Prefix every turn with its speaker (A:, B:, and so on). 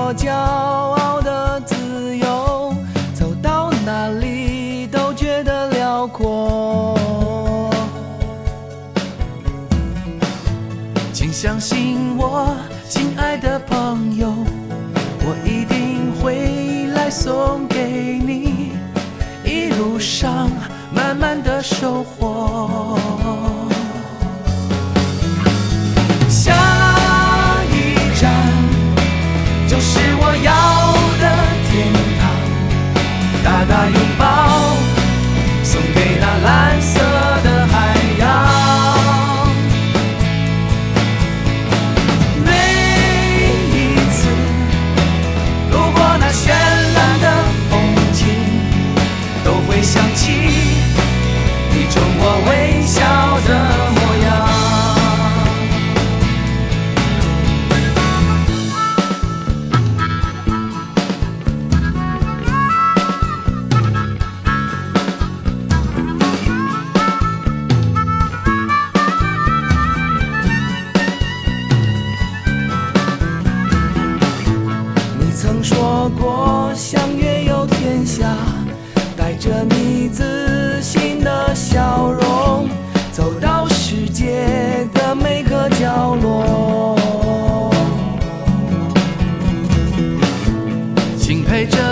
A: 我骄傲的自由，走到哪里都觉得辽阔。请相信我，亲爱的朋友，我一定会来送给你一路上满满的收获。下一站就是我要的天堂，大大拥抱送给那蓝色的海洋。绚烂的风景都会想起你冲我微笑的模样。你曾说过相约有天下，带着你自信的笑容，走到世界的每个角落。请陪着